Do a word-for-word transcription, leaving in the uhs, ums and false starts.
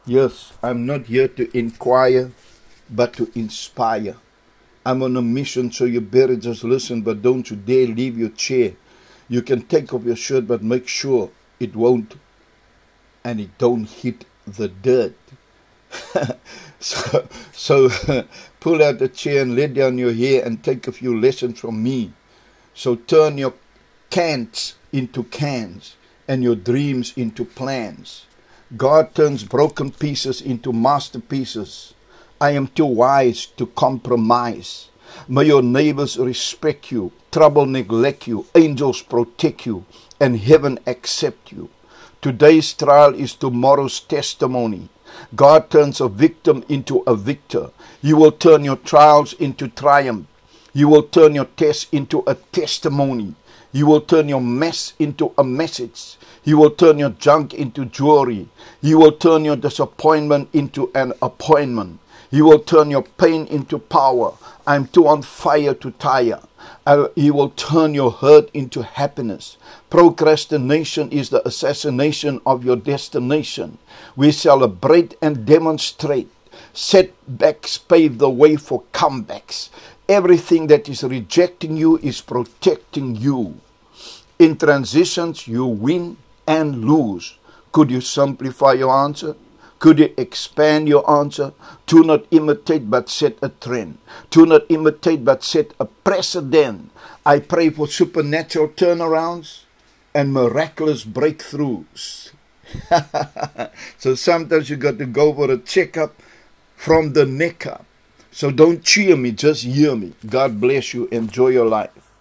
Yes, I'm not here to inquire, but to inspire. I'm on a mission, so you better just listen, but don't you dare leave your chair. You can take off your shirt, but make sure it won't and it don't hit the dirt. so so pull out the chair and let down your hair and take a few lessons from me. So turn your can'ts into cans and your dreams into plans. God turns broken pieces into masterpieces. I am too wise to compromise. May your neighbors respect you, trouble neglect you, angels protect you, and heaven accept you. Today's trial is tomorrow's testimony. God turns a victim into a victor. You will turn your trials into triumph. You will turn your test into a testimony. You will turn your mess into a message. You will turn your junk into jewelry. You will turn your disappointment into an appointment. You will turn your pain into power. I'm too on fire to tire. Uh, he will turn your hurt into happiness. Procrastination is the assassination of your destination. We celebrate and demonstrate. Setbacks pave the way for comebacks. Everything that is rejecting you is protecting you. In transitions, you win and lose. Could you simplify your answer? Could you expand your answer? Do not imitate but set a trend. Do not imitate but set a precedent. I pray for supernatural turnarounds and miraculous breakthroughs. So sometimes you got to go for a checkup from the neck up. So don't cheer me, just hear me. God bless you. Enjoy your life.